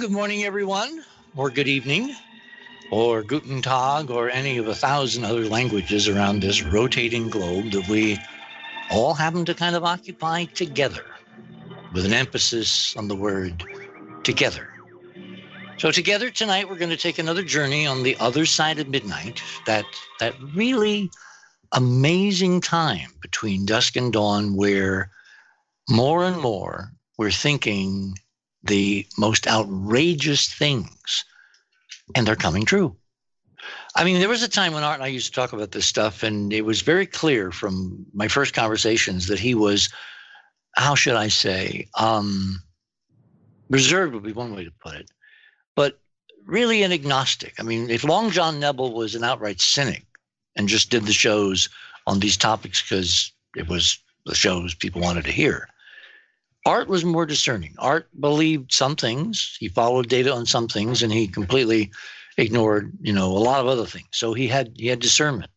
good morning, everyone, or good evening, or Guten Tag, or any of 1,000 other languages around this rotating globe that we all happen to kind of occupy together, with an emphasis on the word together. So together tonight, we're going to take another journey on the other side of midnight, that really amazing time between dusk and dawn where more and more we're thinking the most outrageous things, and they're coming true. I mean, there was a time when Art and I used to talk about this stuff, and it was very clear from my first conversations that he was, how should I say, reserved would be one way to put it, but really an agnostic. I mean, if Long John Nebel was an outright cynic and just did the shows on these topics because it was the shows people wanted to hear, Art was more discerning. Art believed some things. He followed data on some things, and he completely ignored, a lot of other things. So he had discernment.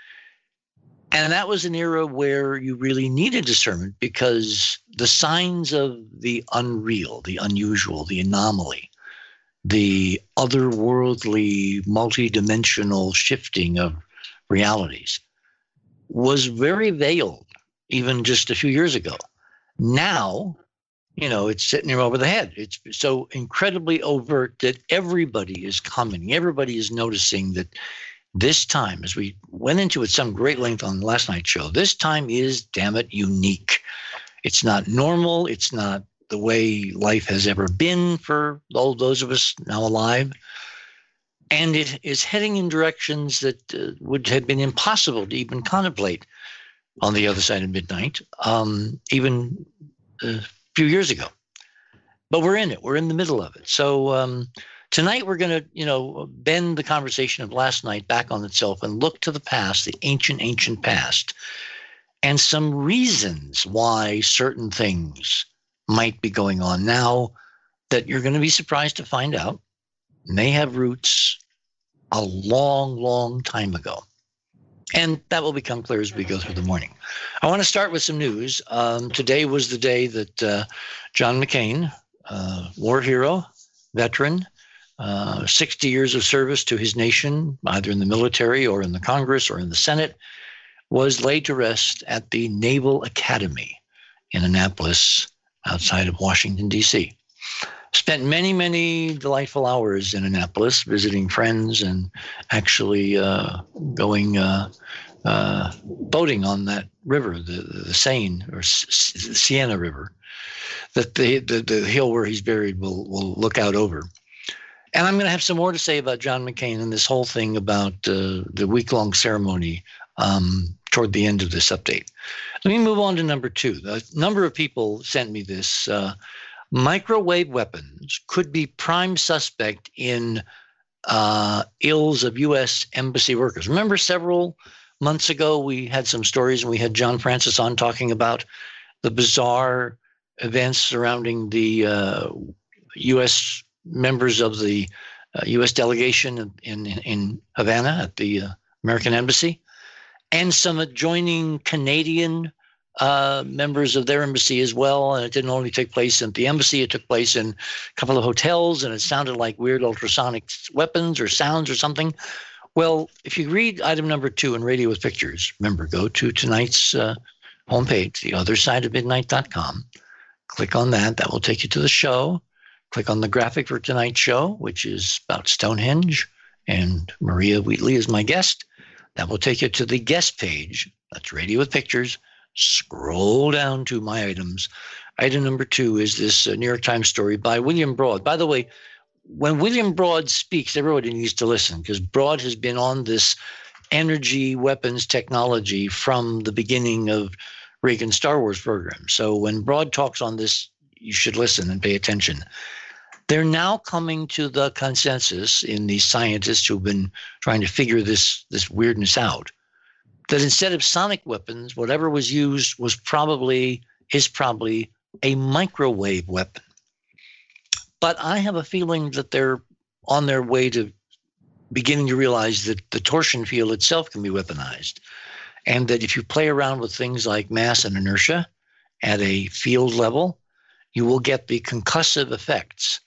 And that was an era where you really needed discernment because the signs of the unreal, the unusual, the anomaly, the otherworldly, multidimensional shifting of realities was very veiled even just a few years ago. Now, it's sitting there over the head. It's so incredibly overt that everybody is commenting. Everybody is noticing that this time, as we went into it some great length on last night's show, this time is, damn it, unique. It's not normal. It's not the way life has ever been for all those of us now alive. And it is heading in directions that would have been impossible to even contemplate on the other side of midnight, even a few years ago. But we're in it. We're in the middle of it. So tonight we're going to, bend the conversation of last night back on itself and look to the past, the ancient past, and some reasons why certain things might be going on now that you're going to be surprised to find out may have roots a long, long time ago. And that will become clear as we go through the morning. I want to start with some news. Today was the day that John McCain, war hero, veteran, 60 years of service to his nation, either in the military or in the Congress or in the Senate, was laid to rest at the Naval Academy in Annapolis, outside of Washington, D.C. Spent many, many delightful hours in Annapolis visiting friends and actually going boating on that river, the Seine or Siena River, that the hill where he's buried will look out over. And I'm going to have some more to say about John McCain and this whole thing about the week-long ceremony toward the end of this update. Let me move on to number two. A number of people sent me this. Microwave weapons could be prime suspect in ills of U.S. embassy workers. Remember several months ago, we had some stories and we had John Francis on talking about the bizarre events surrounding the U.S. members of the U.S. delegation in Havana at the American Embassy, and some adjoining Canadian members of their embassy as well. And it didn't only take place at the embassy, it took place in a couple of hotels, and it sounded like weird ultrasonic weapons or sounds or something. Well, if you read item number 2 in Radio with Pictures, remember, go to tonight's homepage, theothersideofmidnight.com. Click on that. That will take you to the show. Click on the graphic for tonight's show, which is about Stonehenge, and Maria Wheatley is my guest. That will take you to the guest page. That's Radio with Pictures. Scroll down to my items. Item number 2 is this New York Times story by William Broad. By the way, when William Broad speaks, everybody needs to listen because Broad has been on this energy weapons technology from the beginning of Reagan's Star Wars program. So when Broad talks on this, you should listen and pay attention. They're now coming to the consensus in these scientists who've been trying to figure this weirdness out, that instead of sonic weapons, whatever was used is probably a microwave weapon. But I have a feeling that they're on their way to beginning to realize that the torsion field itself can be weaponized, and that if you play around with things like mass and inertia at a field level, you will get the concussive effects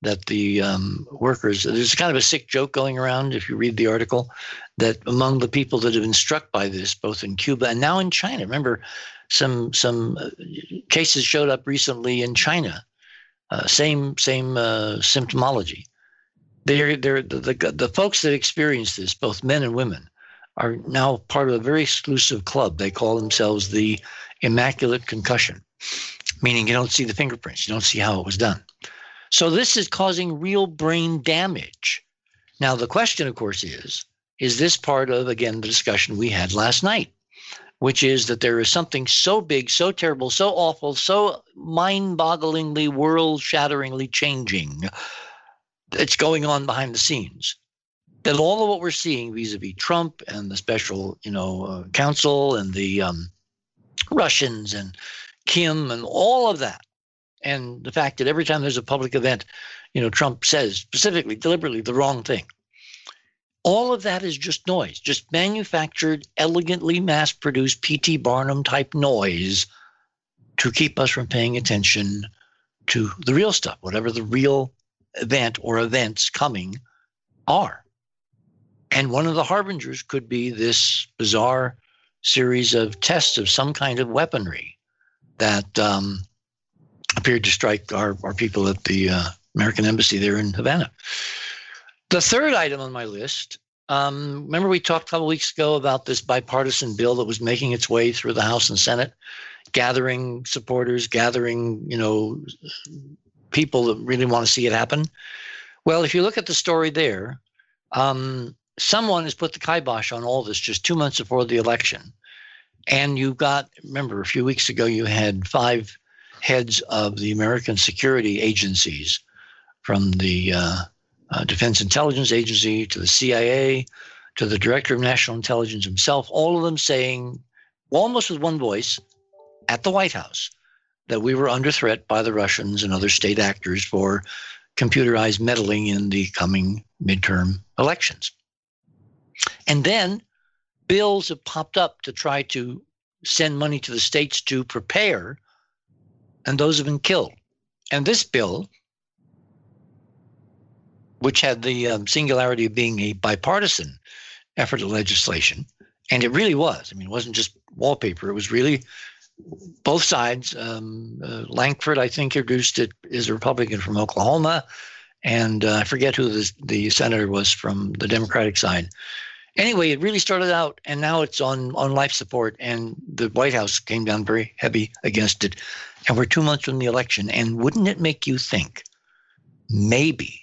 that the workers, there's kind of a sick joke going around if you read the article, that among the people that have been struck by this, both in Cuba and now in China, remember some cases showed up recently in China, same symptomology. They're the folks that experience this, both men and women, are now part of a very exclusive club. They call themselves the Immaculate Concussion, meaning you don't see the fingerprints, you don't see how it was done. So this is causing real brain damage. Now, the question, of course, is this part of, again, the discussion we had last night, which is that there is something so big, so terrible, so awful, so mind-bogglingly, world-shatteringly changing that's going on behind the scenes, that all of what we're seeing vis-a-vis Trump and the special, counsel and the Russians and Kim and all of that, and the fact that every time there's a public event, Trump says specifically, deliberately the wrong thing. All of that is just noise, just manufactured, elegantly mass-produced P.T. Barnum type noise to keep us from paying attention to the real stuff, whatever the real event or events coming are. And one of the harbingers could be this bizarre series of tests of some kind of weaponry that appeared to strike our people at the American embassy there in Havana. The third item on my list, remember we talked a couple weeks ago about this bipartisan bill that was making its way through the House and Senate, gathering supporters, gathering, people that really want to see it happen. Well, if you look at the story there, someone has put the kibosh on all this just 2 months before the election. And you got, remember, a few weeks ago, you had 5 heads of the American security agencies, from the Defense Intelligence Agency to the CIA to the Director of National Intelligence himself, all of them saying, almost with one voice, at the White House, that we were under threat by the Russians and other state actors for computerized meddling in the coming midterm elections. And then bills have popped up to try to send money to the states to prepare, and those have been killed. And this bill, which had the singularity of being a bipartisan effort at legislation, and it really was. I mean, it wasn't just wallpaper. It was really both sides. Lankford, I think, introduced it, is a Republican from Oklahoma, and I forget who the senator was from the Democratic side. Anyway, it really started out, and now it's on life support, and the White House came down very heavy against it. And we're 2 months from the election, and wouldn't it make you think maybe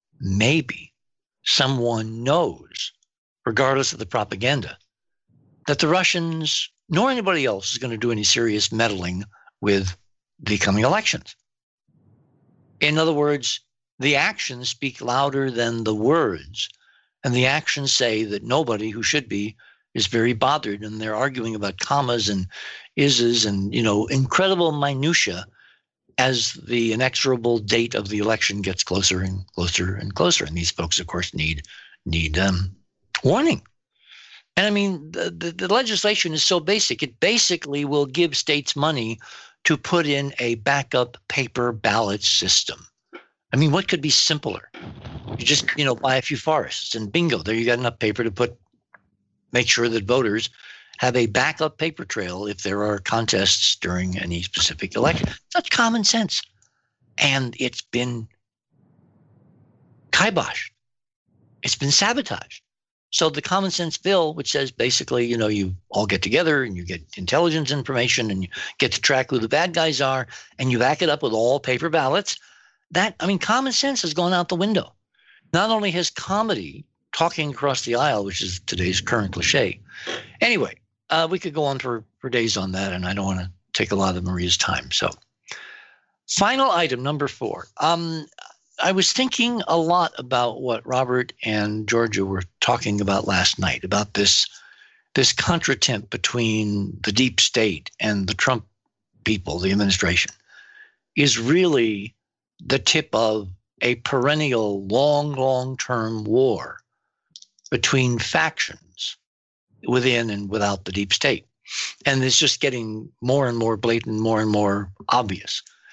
someone knows, regardless of the propaganda, that the Russians nor anybody else is going to do any serious meddling with the coming elections? In other words, the actions speak louder than the words. And the actions say that nobody who should be is very bothered, and they're arguing about commas and ises and, incredible minutia as the inexorable date of the election gets closer and closer and closer. And these folks, of course, need warning. And I mean, the legislation is so basic. It basically will give states money to put in a backup paper ballot system. I mean, what could be simpler? You just, buy a few forests and bingo, there you got enough paper to make sure that voters have a backup paper trail if there are contests during any specific election. Such common sense. And it's been kiboshed. It's been sabotaged. So the common sense bill, which says basically, you all get together and you get intelligence information and you get to track who the bad guys are and you back it up with all paper ballots, common sense has gone out the window. Not only has comedy, talking across the aisle, which is today's current cliche. Anyway, we could go on for days on that, and I don't want to take a lot of Maria's time. So final item, number 4. I was thinking a lot about what Robert and Georgia were talking about last night, about this contretemps between the deep state and the Trump people, the administration, is really the tip of a perennial, long-term war between factions within and without the deep state. And it's just getting more and more blatant, more and more obvious.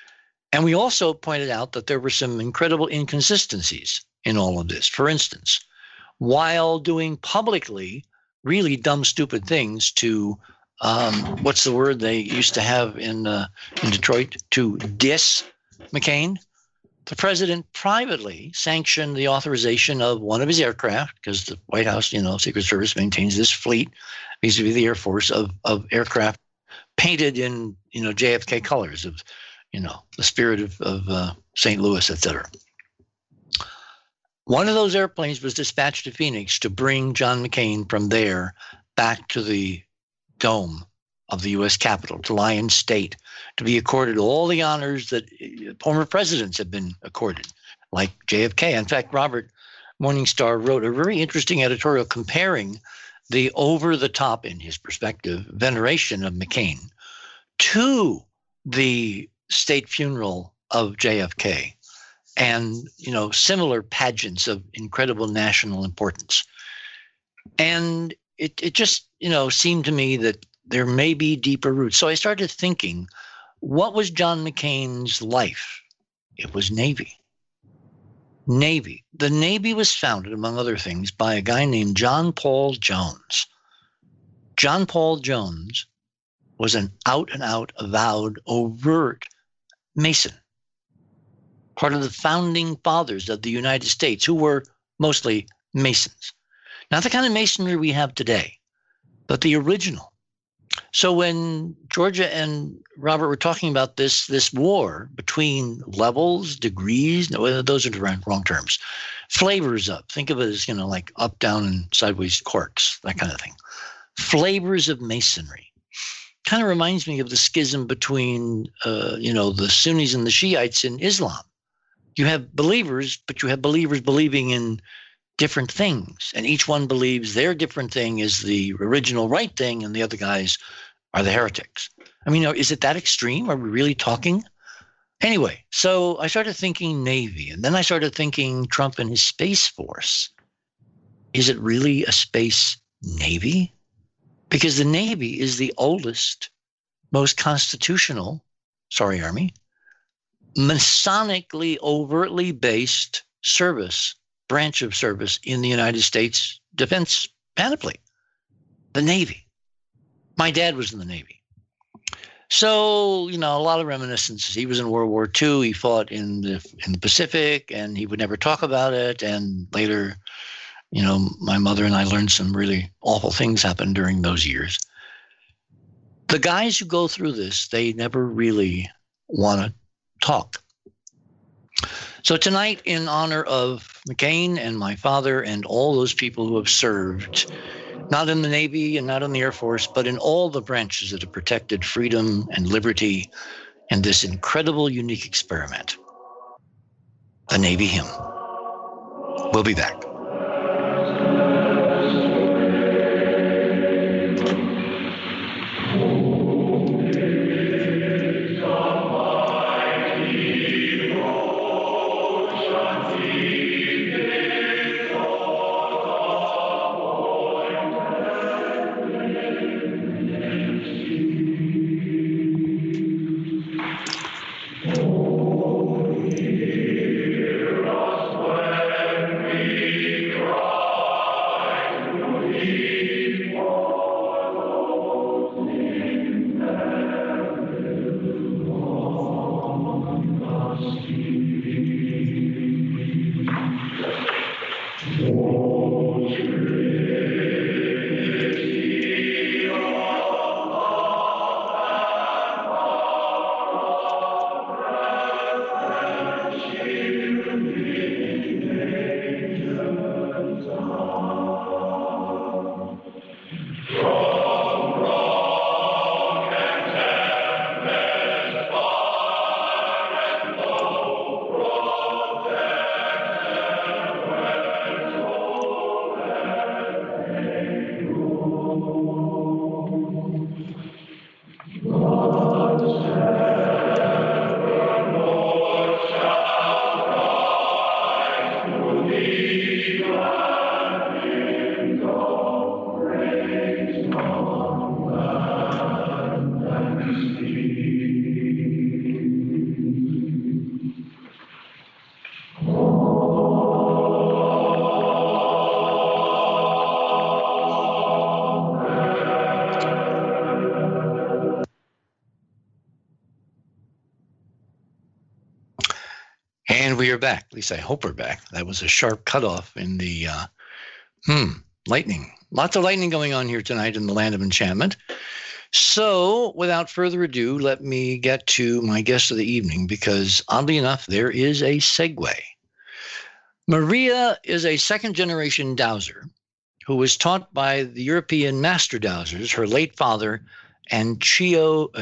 And we also pointed out that there were some incredible inconsistencies in all of this. For instance, while doing publicly really dumb, stupid things to what's the word they used to have in Detroit, to diss McCain, the president privately sanctioned the authorization of one of his aircraft, because the White House, Secret Service maintains this fleet vis-a-vis the Air Force of aircraft painted in, JFK colors of, the spirit of St. Louis, et cetera. One of those airplanes was dispatched to Phoenix to bring John McCain from there back to the dome of the U.S. Capitol, to Lyon State, to be accorded all the honors that former presidents have been accorded, like JFK. In fact, Robert Morningstar wrote a very interesting editorial comparing the over-the-top, in his perspective, veneration of McCain to the state funeral of JFK and, similar pageants of incredible national importance. And it just, seemed to me that there may be deeper roots. So I started thinking, what was John McCain's life? It was Navy. Navy. The Navy was founded, among other things, by a guy named John Paul Jones. John Paul Jones was an out-and-out, avowed, overt Mason, part of the founding fathers of the United States, who were mostly Masons. Not the kind of Masonry we have today, but the original. So when Georgia and Robert were talking about this war between levels, degrees, no, those are the wrong terms, flavors of, think of it as, like up, down, and sideways quarks, that kind of thing. Flavors of Masonry. Kind of reminds me of the schism between, the Sunnis and the Shiites in Islam. You have believers, but you have believers believing in different things, and each one believes their different thing is the original right thing, and the other guys are the heretics. I mean, is it that extreme? Are we really talking? Anyway, so I started thinking Navy, and then I started thinking Trump and his Space Force. Is it really a space Navy? Because the Navy is the oldest, most constitutional, Army, Masonically overtly based branch of service in the United States defense panoply, the Navy. My dad was in the Navy. So, a lot of reminiscences. He was in World War II. He fought in the Pacific, and he would never talk about it. And later, my mother and I learned some really awful things happened during those years. The guys who go through this, they never really want to talk. So tonight, in honor of McCain and my father and all those people who have served, not in the Navy and not in the Air Force, but in all the branches that have protected freedom and liberty and this incredible, unique experiment, the Navy hymn. We'll be back. And we are back. At least I hope we're back. That was a sharp cutoff in the lightning. Lots of lightning going on here tonight in the land of enchantment. So without further ado, let me get to my guest of the evening, because oddly enough, there is a segue. Maria is a second-generation dowser who was taught by the European master dowsers, her late father, and Chinese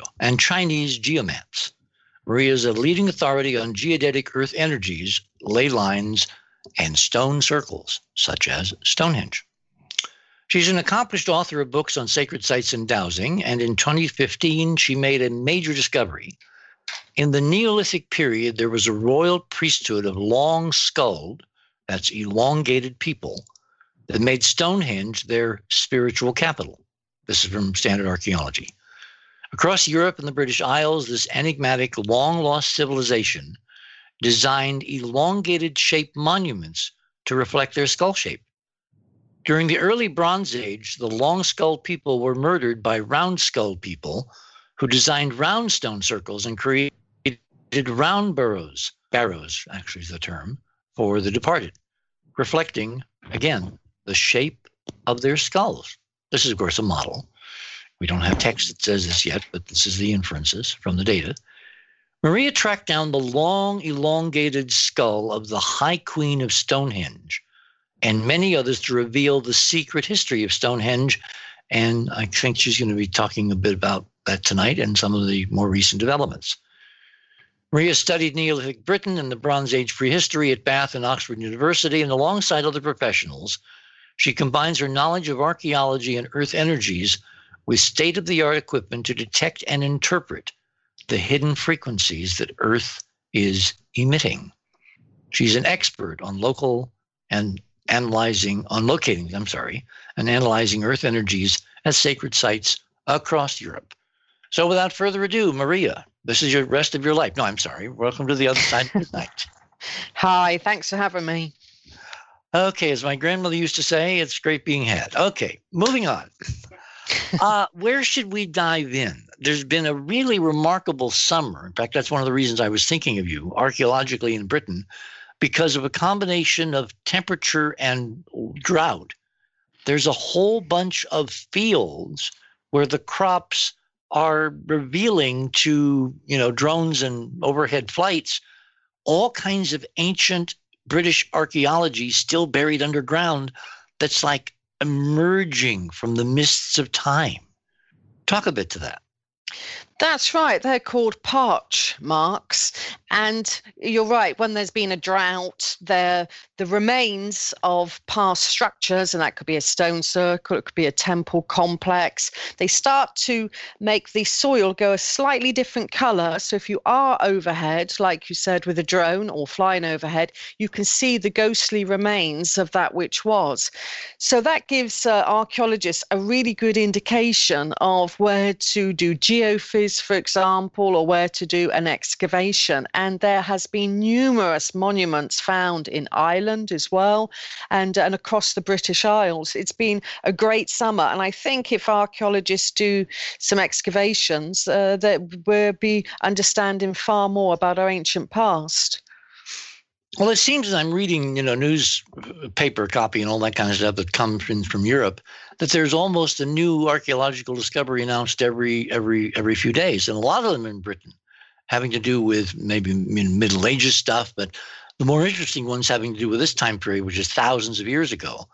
geomants. Maria is a leading authority on geodetic earth energies, ley lines, and stone circles, such as Stonehenge. She's an accomplished author of books on sacred sites and dowsing, and in 2015, she made a major discovery. In the Neolithic period, there was a royal priesthood of long-skulled, that's elongated people, that made Stonehenge their spiritual capital. This is from Standard Archaeology. Across Europe and the British Isles, this enigmatic, long-lost civilization designed elongated-shaped monuments to reflect their skull shape. During the early Bronze Age, the long-skulled people were murdered by round-skulled people who designed round stone circles and created round barrows actually is the term, for the departed, reflecting, again, the shape of their skulls. This is, of course, a model. We don't have text that says this yet, but this is the inferences from the data. Maria tracked down the long, elongated skull of the High Queen of Stonehenge and many others to reveal the secret history of Stonehenge. And I think she's going to be talking a bit about that tonight and some of the more recent developments. Maria studied Neolithic Britain and the Bronze Age prehistory at Bath and Oxford University, and alongside other professionals, she combines her knowledge of archaeology and earth energies with state-of-the-art equipment to detect and interpret the hidden frequencies that Earth is emitting. She's an expert on analyzing Earth energies at sacred sites across Europe. So without further ado, Maria, this is your rest of your life. No, I'm sorry. Welcome to the other side of the night. Hi, thanks for having me. Okay, as my grandmother used to say, it's great being had. Okay, moving on. Where should we dive in? There's been a really remarkable summer. In fact, that's one of the reasons I was thinking of you, archaeologically in Britain, because of a combination of temperature and drought. There's a whole bunch of fields where the crops are revealing to, drones and overhead flights, all kinds of ancient British archaeology still buried underground that's like emerging from the mists of time. Talk a bit to that. That's right. They're called parch marks. And you're right, when there's been a drought, they're the remains of past structures, and that could be a stone circle, it could be a temple complex. They start to make the soil go a slightly different color. So if you are overhead, like you said, with a drone or flying overhead, you can see the ghostly remains of that which was. So that gives archaeologists a really good indication of where to do geophys, for example, or where to do an excavation. And there has been numerous monuments found in Ireland as well, and across the British Isles. It's been a great summer. And I think if archaeologists do some excavations, that we'll be understanding far more about our ancient past. Well, it seems as I'm reading, newspaper copy and all that kind of stuff that comes in from Europe, that there's almost a new archaeological discovery announced every few days, and a lot of them in Britain, having to do with maybe Middle Ages stuff, but the more interesting ones having to do with this time period, which is thousands of years ago.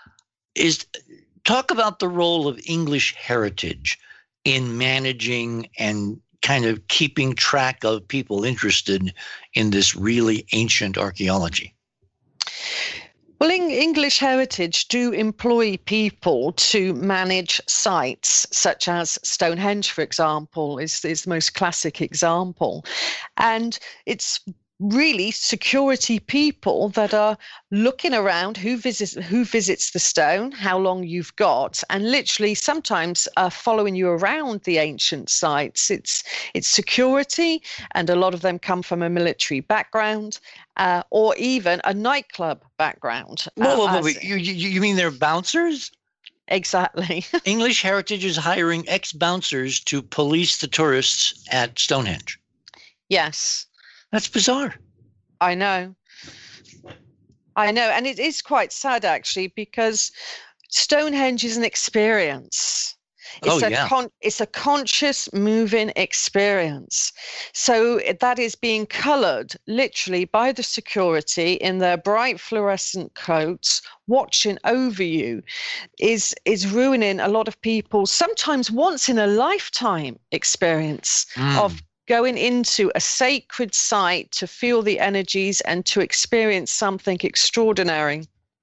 Talk about the role of English heritage in managing and kind of keeping track of people interested in this really ancient archaeology. Well, English heritage do employ people to manage sites, such as Stonehenge, for example, is the most classic example. And it's really security people that are looking around who visits the stone, how long you've got, and literally sometimes following you around the ancient sites. It's security, and a lot of them come from a military background or even a nightclub background. You mean they're bouncers? Exactly. English Heritage is hiring ex-bouncers to police the tourists at Stonehenge. Yes. That's bizarre. I know. I know. And it is quite sad, actually, because Stonehenge is an experience. Oh yeah. It's a conscious moving experience. So that is being colored literally by the security in their bright fluorescent coats, watching over you, is ruining a lot of people's sometimes once in a lifetime experience of going into a sacred site to feel the energies and to experience something extraordinary.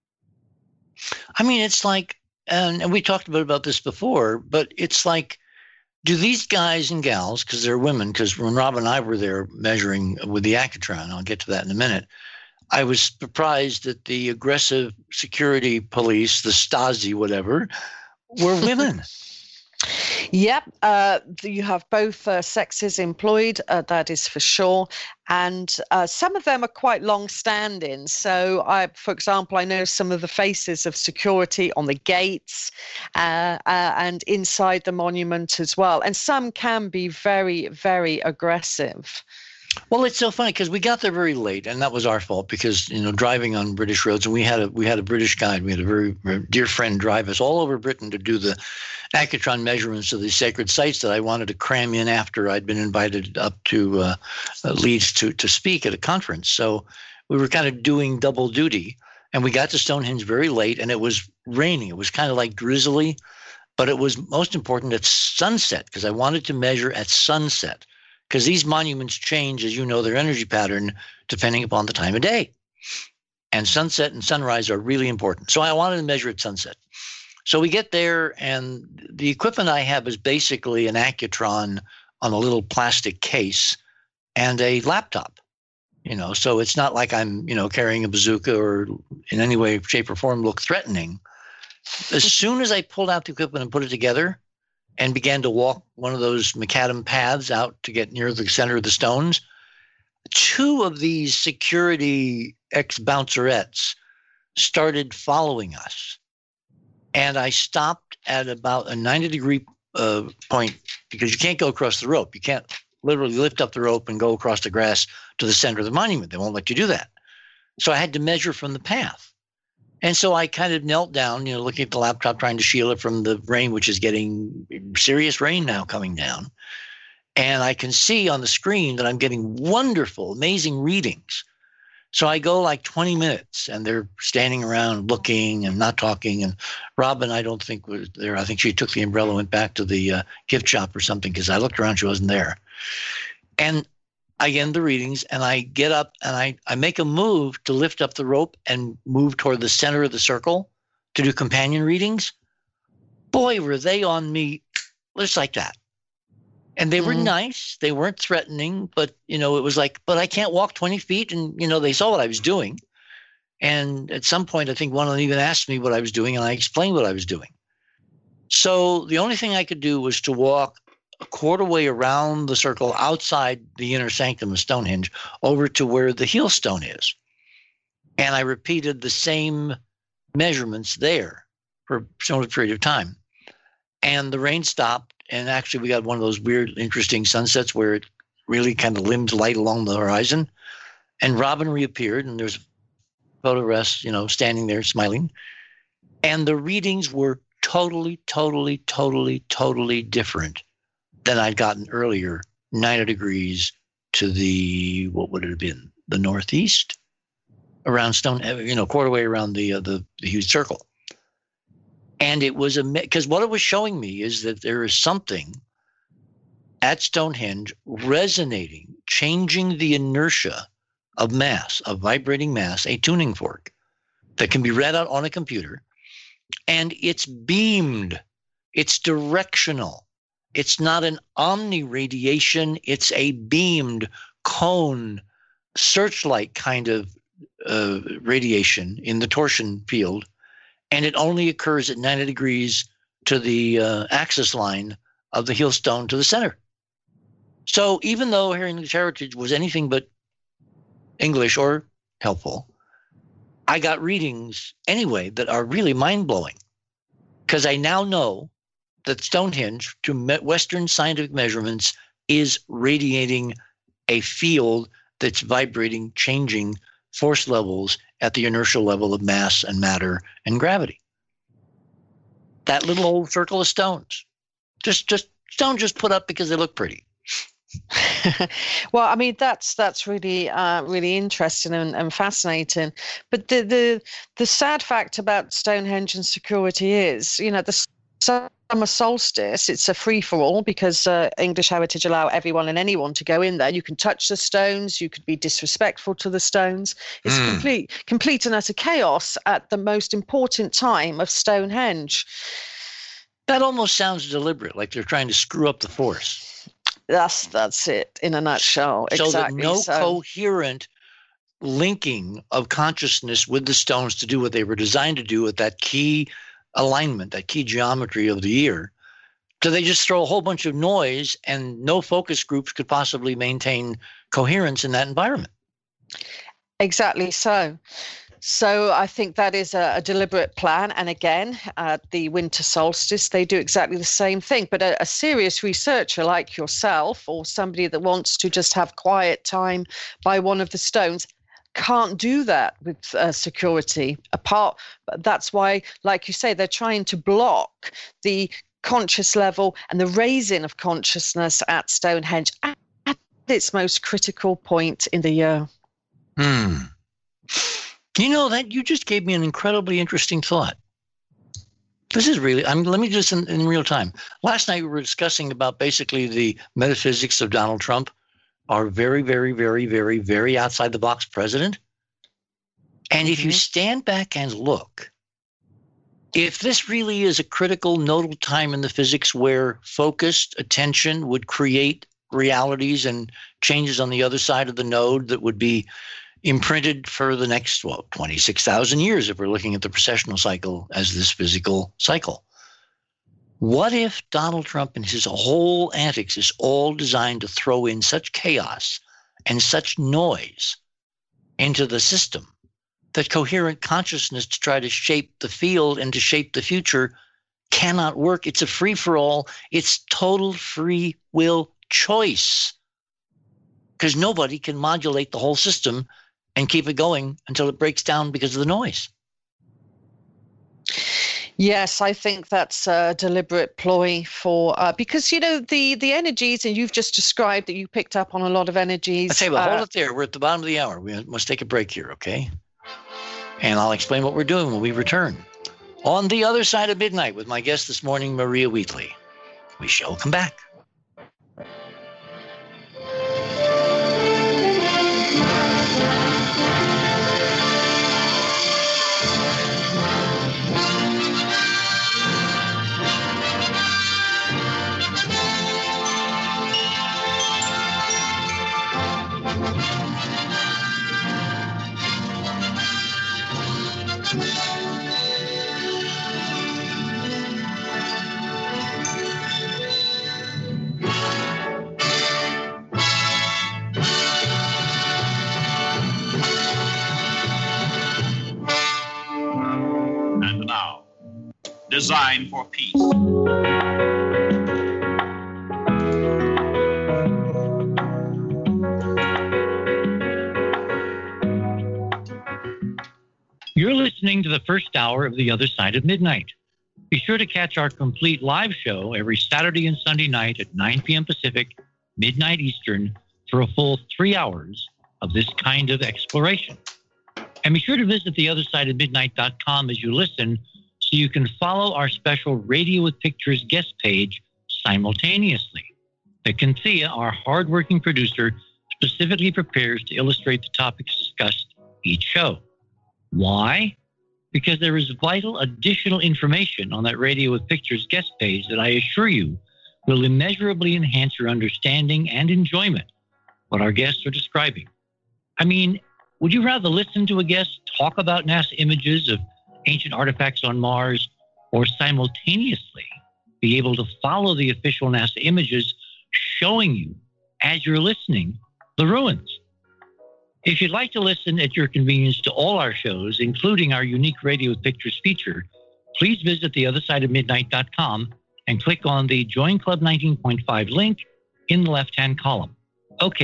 I mean, it's like, and we talked about this before, but it's like, do these guys and gals, because they're women, because when Rob and I were there measuring with the Accutron, I'll get to that in a minute, I was surprised that the aggressive security police, the Stasi, whatever, were women. Yep, you have both sexes employed, that is for sure. And some of them are quite long-standing. So, for example, I know some of the faces of security on the gates and inside the monument as well. And some can be very, very aggressive. Well, it's so funny because we got there very late, and that was our fault because driving on British roads, and we had a British guide. We had a very dear friend drive us all over Britain to do the Accutron measurements of these sacred sites that I wanted to cram in after I'd been invited up to Leeds to speak at a conference. So we were kind of doing double duty, and we got to Stonehenge very late, and it was raining. It was kind of like drizzly, but it was most important at sunset because I wanted to measure at sunset. Because these monuments change, as you know, their energy pattern depending upon the time of day. And sunset and sunrise are really important. So I wanted to measure at sunset. So we get there, and the equipment I have is basically an Accutron on a little plastic case and a laptop. So it's not like I'm, carrying a bazooka or in any way, shape, or form look threatening. As soon as I pulled out the equipment and put it together, and began to walk one of those macadam paths out to get near the center of the stones, two of these security ex-bouncerettes started following us. And I stopped at about a 90-degree point because you can't go across the rope. You can't literally lift up the rope and go across the grass to the center of the monument. They won't let you do that. So I had to measure from the path. And so I kind of knelt down, looking at the laptop, trying to shield it from the rain, which is getting serious rain now coming down. And I can see on the screen that I'm getting wonderful, amazing readings. So I go like 20 minutes and they're standing around looking and not talking. And Robin, I don't think was there. I think she took the umbrella, went back to the gift shop or something because I looked around, she wasn't there. And I end the readings and I get up and I make a move to lift up the rope and move toward the center of the circle to do companion readings. Boy, were they on me just like that. And they were nice. They weren't threatening, but, it was like, but I can't walk 20 feet. And, they saw what I was doing. And at some point, I think one of them even asked me what I was doing and I explained what I was doing. So the only thing I could do was to walk a quarter way around the circle outside the inner sanctum of Stonehenge over to where the heel stone is. And I repeated the same measurements there for a short period of time. And the rain stopped. And actually, we got one of those weird, interesting sunsets where it really kind of limned light along the horizon. And Robin reappeared, and there's photographs, standing there smiling. And the readings were totally, totally, totally, totally different than I'd gotten earlier, 90 degrees to the, what would it have been, the northeast, around Stone, quarter way around the huge circle. And it was because what it was showing me is that there is something at Stonehenge resonating, changing the inertia of mass, of vibrating mass, a tuning fork that can be read out on a computer. And it's beamed, it's directional. It's not an omni-radiation, it's a beamed cone searchlight kind of radiation in the torsion field. And it only occurs at 90 degrees to the axis line of the heel stone to the center. So even though English Heritage was anything but English or helpful, I got readings anyway that are really mind-blowing because I now know that Stonehenge, to Western scientific measurements, is radiating a field that's vibrating, changing force levels at the inertial level of mass and matter and gravity. That little old circle of stones. Just stone just put up because they look pretty. Well, I mean, that's really really interesting and fascinating. But the sad fact about Stonehenge and security is, the summer solstice, it's a free-for-all because English Heritage allow everyone and anyone to go in there. You can touch the stones, you could be disrespectful to the stones. It's complete and utter chaos at the most important time of Stonehenge. That almost sounds deliberate, like they're trying to screw up the force. That's it in a nutshell. So exactly. That no coherent linking of consciousness with the stones to do what they were designed to do at that key alignment, that key geometry of the ear. So they just throw a whole bunch of noise, and no focus groups could possibly maintain coherence in that environment. Exactly so. So I think that is a deliberate plan. And again, at the winter solstice, they do exactly the same thing. But a serious researcher like yourself, or somebody that wants to just have quiet time by one of the stones, can't do that with security. That's why, like you say, they're trying to block the conscious level and the raising of consciousness at Stonehenge at its most critical point in the year. That you just gave me an incredibly interesting thought. This is really, let me just in real time. Last night we were discussing about basically the metaphysics of Donald Trump, our very, very, very, very, very outside the box president. And if you stand back and look, if this really is a critical nodal time in the physics where focused attention would create realities and changes on the other side of the node that would be imprinted for the next, 26,000 years if we're looking at the precessional cycle as this physical cycle. What if Donald Trump and his whole antics is all designed to throw in such chaos and such noise into the system that coherent consciousness to try to shape the field and to shape the future cannot work? It's a free-for-all. It's total free will choice because nobody can modulate the whole system and keep it going until it breaks down because of the noise. Yes, I think that's a deliberate ploy for because the energies, and you've just described that you picked up on a lot of energies. I tell you what, hold it there. We're at the bottom of the hour. We must take a break here, okay? And I'll explain what we're doing when we return. On the Other Side of Midnight with my guest this morning, Maria Wheatley. We shall come back. Design for peace. You're listening to the first hour of The Other Side of Midnight. Be sure to catch our complete live show every Saturday and Sunday night at 9 p.m. Pacific, midnight Eastern, for a full 3 hours of this kind of exploration. And be sure to visit theothersideofmidnight.com as you listen, so you can follow our special Radio with Pictures guest page simultaneously. That Cynthia, our hardworking producer, specifically prepares to illustrate the topics discussed each show. Why? Because there is vital additional information on that Radio with Pictures guest page that I assure you will immeasurably enhance your understanding and enjoyment of what our guests are describing. I mean, would you rather listen to a guest talk about NASA images of ancient artifacts on Mars, or simultaneously be able to follow the official NASA images showing you, as you're listening, the ruins? If you'd like to listen at your convenience to all our shows, including our unique Radio with Pictures feature, please visit theothersideofmidnight.com and click on the Join Club 19.5 link in the left-hand column. Okay,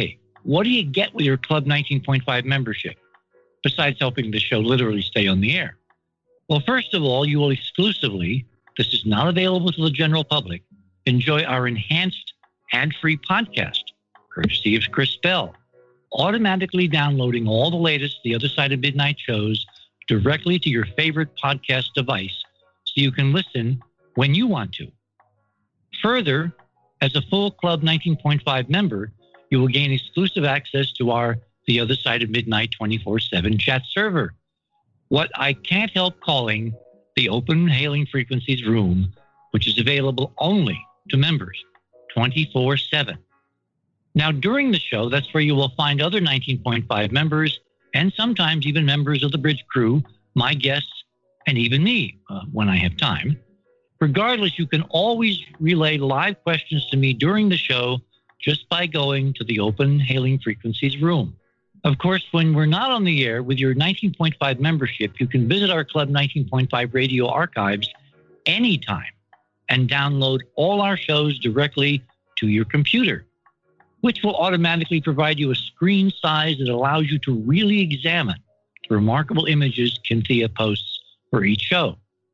what do you get with your Club 19.5 membership, besides helping the show literally stay on the air? Well, first of all, you will exclusively, this is not available to the general public, enjoy our enhanced ad-free podcast, courtesy of Chris Bell, automatically downloading all the latest The Other Side of Midnight shows directly to your favorite podcast device so you can listen when you want to. Further, as a full Club 19.5 member, you will gain exclusive access to our The Other Side of Midnight 24/7 chat server, what I can't help calling the Open Hailing Frequencies room, which is available only to members 24/7. Now, during the show, that's where you will find other 19.5 members and sometimes even members of the bridge crew, my guests, and even me when I have time. Regardless, you can always relay live questions to me during the show just by going to the Open Hailing Frequencies room. Of course, when we're not on the air with your 19.5 membership, you can visit our Club 19.5 radio archives anytime and download all our shows directly to your computer, which will automatically provide you a screen size that allows you to really examine the remarkable images Cynthia posts for each show.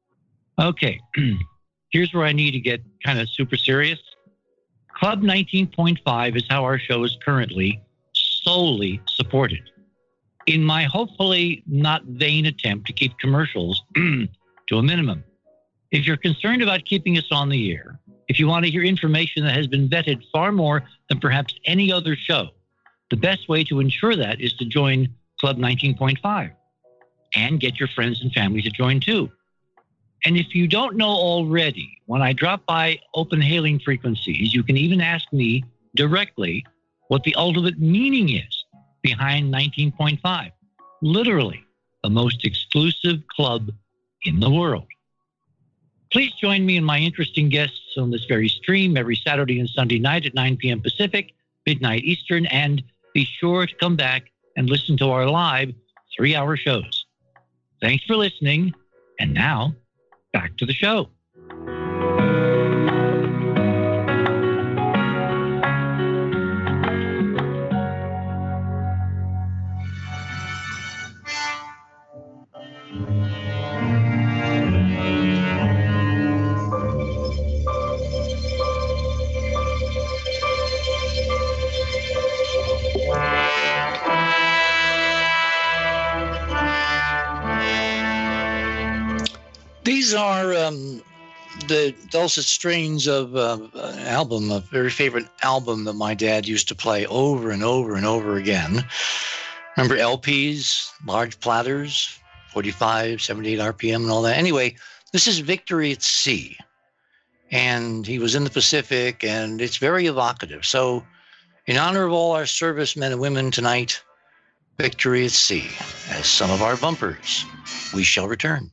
Okay, here's where I need to get kind of super serious. Club 19.5 is how our show is currently solely supported. In my hopefully not vain attempt to keep commercials to a minimum. If you're concerned about keeping us on the air, if you want to hear information that has been vetted far more than perhaps any other show, the best way to ensure that is to join Club 19.5 and get your friends and family to join too. And if you don't know already, when I drop by Open Hailing Frequencies, you can even ask me directly what the ultimate meaning is behind 19.5. Literally, the most exclusive club in the world. Please join me and my interesting guests on this very stream every Saturday and Sunday night at 9 p.m. Pacific, midnight Eastern, and be sure to come back and listen to our live 3-hour shows. Thanks for listening, and now, back to the show. These are the dulcet strains of an album, a very favorite album that my dad used to play over and over and over again. Remember LPs, large platters, 45, 78 RPM and all that. Anyway, this is Victory at Sea. And he was in the Pacific, and it's very evocative. So in honor of all our servicemen and women tonight, Victory at Sea, as some of our bumpers. We shall return.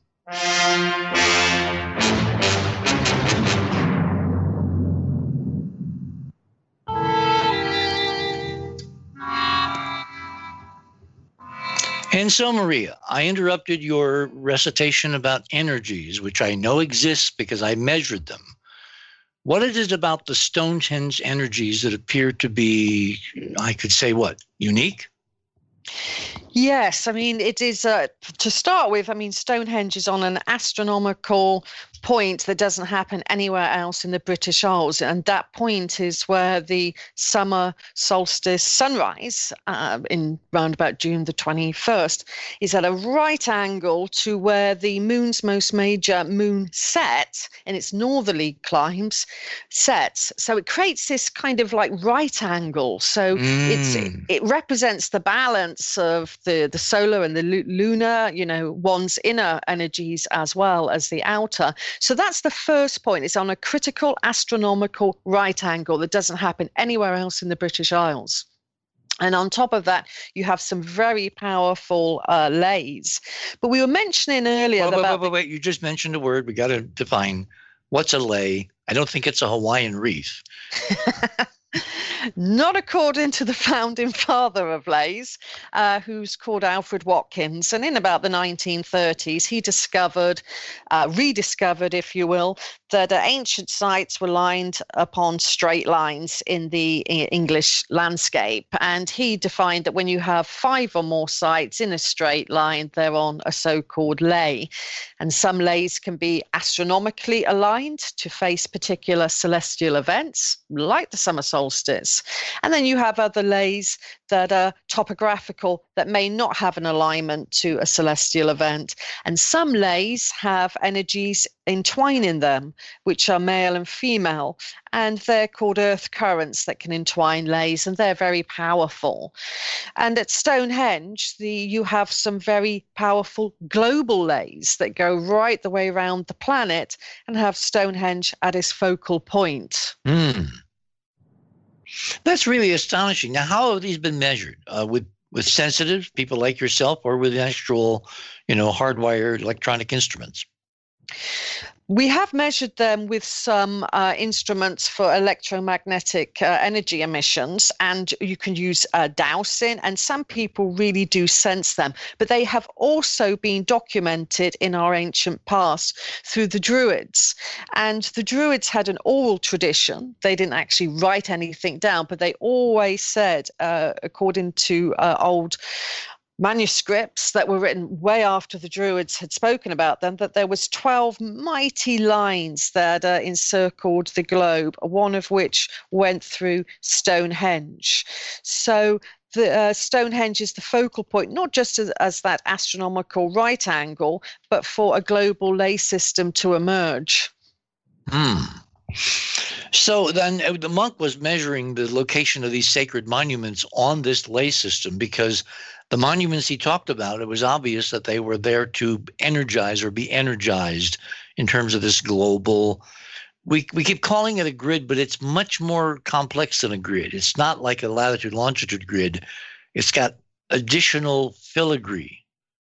And so, Maria, I interrupted your recitation about energies, which I know exists because I measured them. What is it about the Stonehenge energies that appear to be, I could say what, unique? Yes, I mean, it is, to start with, I mean, Stonehenge is on an astronomical point that doesn't happen anywhere else in the British Isles. And that point is where the summer solstice sunrise in round about June the 21st is at a right angle to where the moon's most major moon set in its northerly climes sets. So it creates this kind of like right angle. So it represents the balance of the solar and the lunar, you know, one's inner energies as well as the outer. So that's the first point. It's on a critical astronomical right angle that doesn't happen anywhere else in the British Isles. And on top of that, you have some very powerful lays. But we were mentioning earlier Wait. You just mentioned a word. We got to define what's a lay. I don't think it's a Hawaiian wreath. Not according to the founding father of lasers, who's called Alfred Watkins. And in about the 1930s, he rediscovered, if you will, that ancient sites were lined upon straight lines in the English landscape. And he defined that when you have 5 or more sites in a straight line, they're on a so-called lay. And some lays can be astronomically aligned to face particular celestial events, like the summer solstice. And then you have other lays that are topographical, that may not have an alignment to a celestial event. And some lays have energies entwine in them, which are male and female, and they're called earth currents that can entwine lays, and they're very powerful. And at Stonehenge, you have some very powerful global lays that go right the way around the planet and have Stonehenge at its focal point. That's really astonishing. Now, how have these been measured? With sensitives, people like yourself, or with actual, hardwired electronic instruments? We have measured them with some instruments for electromagnetic energy emissions, and you can use dowsing, and some people really do sense them. But they have also been documented in our ancient past through the Druids. And the Druids had an oral tradition. They didn't actually write anything down, but they always said, according to old manuscripts that were written way after the Druids had spoken about them, that there was 12 mighty lines that encircled the globe, one of which went through Stonehenge. So the Stonehenge is the focal point, not just as that astronomical right angle, but for a global lay system to emerge. So then the monk was measuring the location of these sacred monuments on this lay system, because the monuments he talked about, it was obvious that they were there to energize or be energized in terms of this global. We keep calling it a grid, but it's much more complex than a grid. It's not like a latitude longitude grid. It's got additional filigree.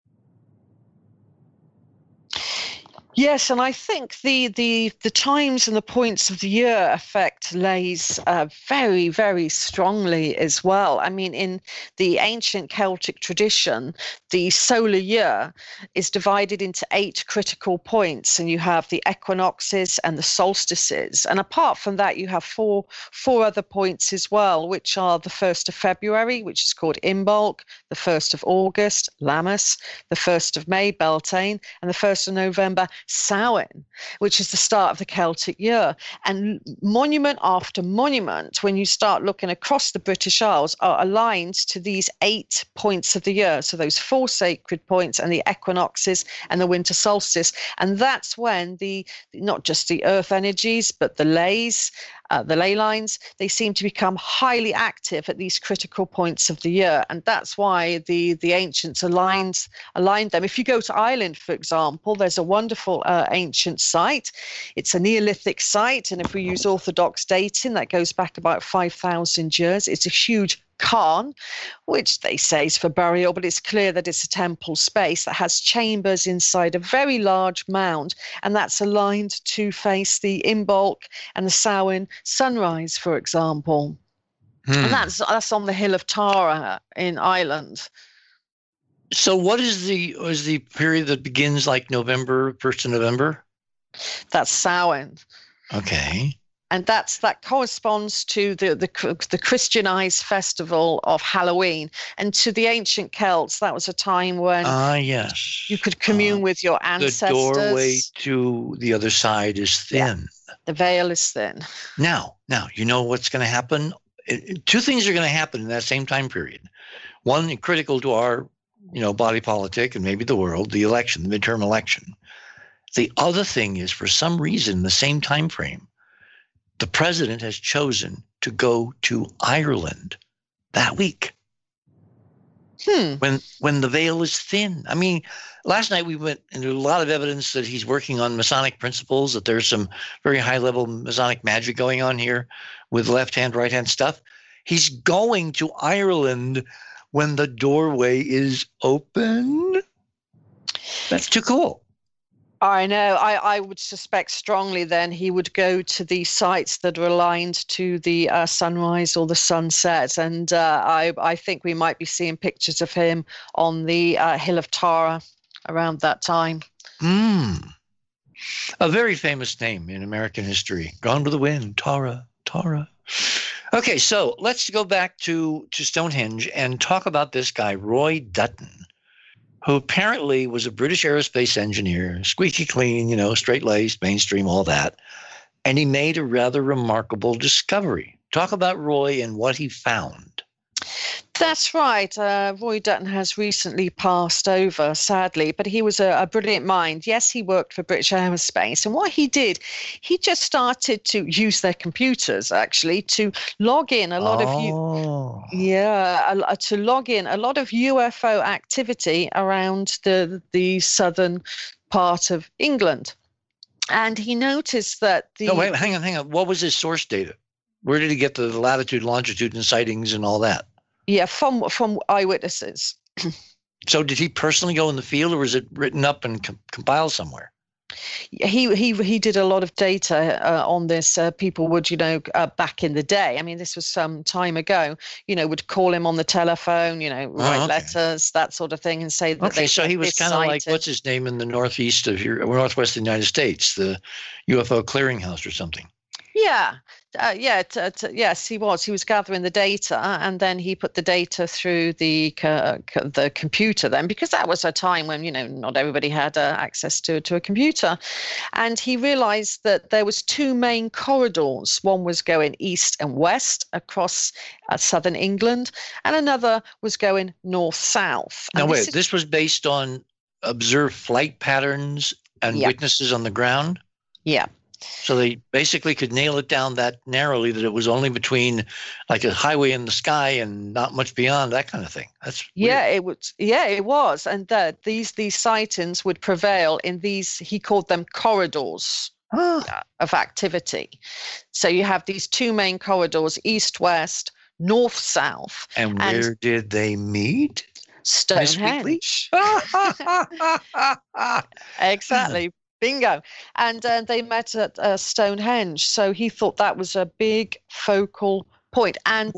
Yes, and I think the times and the points of the year affect lays very, very strongly as well. I mean, in the ancient Celtic tradition, the solar year is divided into 8 critical points, and you have the equinoxes and the solstices. And apart from that, you have four other points as well, which are the 1st of February, which is called Imbolc, the 1st of August, Lammas, the 1st of May, Beltane, and the 1st of November, Samhain, which is the start of the Celtic year. And monument after monument, when you start looking across the British Isles, are aligned to these 8 points of the year. So those 4 sacred points and the equinoxes and the winter solstice. And that's when not just the earth energies, but the lays, the ley lines, they seem to become highly active at these critical points of the year. And that's why the ancients aligned them. If you go to Ireland, for example, there's a wonderful ancient site. It's a Neolithic site. And if we use orthodox dating, that goes back about 5,000 years. It's a huge cairn, which they say is for burial, but it's clear that it's a temple space that has chambers inside a very large mound, and that's aligned to face the Imbolc and the Samhain sunrise, for example. And that's on the Hill of Tara in Ireland. So what is the period that begins like November, 1st of November? That's Samhain. Okay. And that corresponds to the Christianized festival of Halloween. And to the ancient Celts, that was a time when yes, you could commune with your ancestors. The doorway to the other side is thin. Yeah, the veil is thin. Now, you know what's going to happen? 2 things are going to happen in that same time period. One, critical to our body politic and maybe the world, the election, the midterm election. The other thing is, for some reason, in the same time frame, the president has chosen to go to Ireland that week. When the veil is thin. I mean, last night we went into a lot of evidence that he's working on Masonic principles, that there's some very high-level Masonic magic going on here with left-hand, right-hand stuff. He's going to Ireland when the doorway is open. That's too cool. I know. I would suspect strongly then he would go to the sites that are aligned to the sunrise or the sunset. And I think we might be seeing pictures of him on the Hill of Tara around that time. A very famous name in American history. Gone with the Wind, Tara. Okay, so let's go back to Stonehenge and talk about this guy, Roy Dutton, who apparently was a British aerospace engineer, squeaky clean, straight-laced, mainstream, all that. And he made a rather remarkable discovery. Talk about Roy and what he found. That's right. Roy Dutton has recently passed over, sadly, but he was a brilliant mind. Yes, he worked for British Aerospace. And what he did, he just started to use their computers, actually, to log in a lot to log in a lot of UFO activity around the southern part of England. And he noticed that No, wait, hang on. What was his source data? Where did he get the latitude, longitude, and sightings and all that? Yeah, from eyewitnesses. So did he personally go in the field, or was it written up and compiled somewhere? He did a lot of data on this. People would, back in the day, I mean, this was some time ago, would call him on the telephone, write letters, that sort of thing, and say that. Okay, so he was kind of like, what's his name in the northwest of the United States, the UFO clearinghouse or something. Yeah. Yes, he was. He was gathering the data, and then he put the data through the computer then, because that was a time when, not everybody had access to a computer. And he realized that there was two main corridors. One was going east and west across southern England, and another was going north-south. Now, wait, this was based on observed flight patterns and witnesses on the ground? Yeah. So they basically could nail it down that narrowly that it was only between like a highway in the sky and not much beyond, that kind of thing. That's weird. It was. And that these sightings would prevail in these, he called them corridors of activity. So you have these two main corridors, east-west, north-south. And where did they meet? Stonehenge. Exactly. Bingo. And they met at Stonehenge. So he thought that was a big focal point.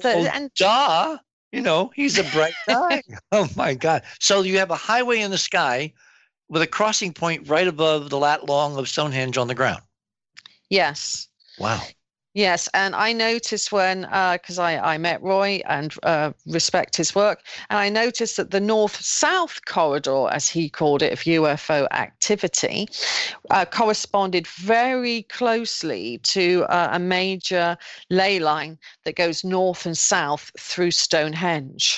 He's a bright guy. Oh, my God. So you have a highway in the sky with a crossing point right above the lat long of Stonehenge on the ground. Yes. Wow. Yes, and I noticed when, because I met Roy and respect his work, and I noticed that the north-south corridor, as he called it, of UFO activity, corresponded very closely to a major ley line that goes north and south through Stonehenge.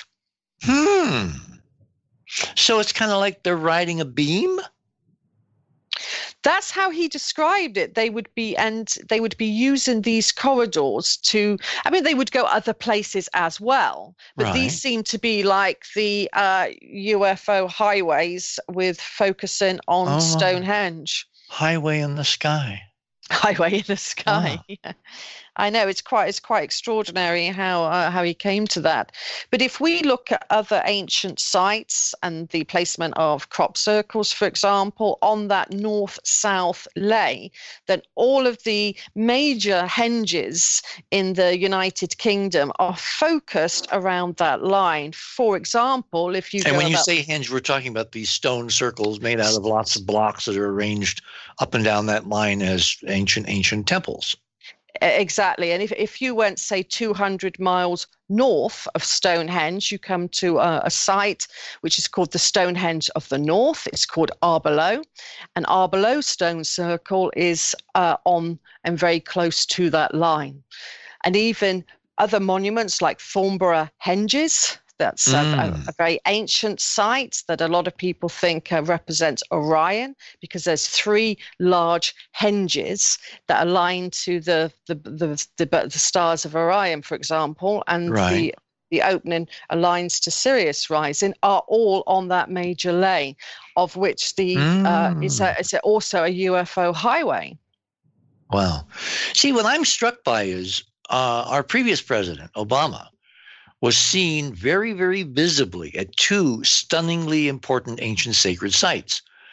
So it's kind of like they're riding a beam? That's how he described it. They would be using these corridors to, they would go other places as well, but these seem to be like the UFO highways with focusing on Stonehenge. Highway in the sky. Highway in the sky. Wow. Yeah. I know it's quite extraordinary how he came to that. But if we look at other ancient sites and the placement of crop circles, for example, on that north-south ley, then all of the major henges in the United Kingdom are focused around that line. For example, if you and when you say henge, we're talking about these stone circles made out of lots of blocks that are arranged up and down that line as ancient temples. Exactly. And if you went, say, 200 miles north of Stonehenge, you come to a site which is called the Stonehenge of the North. It's called Arborough. And Arborough Stone Circle is on and very close to that line. And even other monuments like Thornborough Henges, that's a very ancient site that a lot of people think represents Orion, because there's three large henges that align to the stars of Orion, for example, and the opening aligns to Sirius rising, are all on that major ley, of which it's also a UFO highway. Wow. See, what I'm struck by is our previous president, Obama, was seen very, very visibly at two stunningly important ancient sacred sites.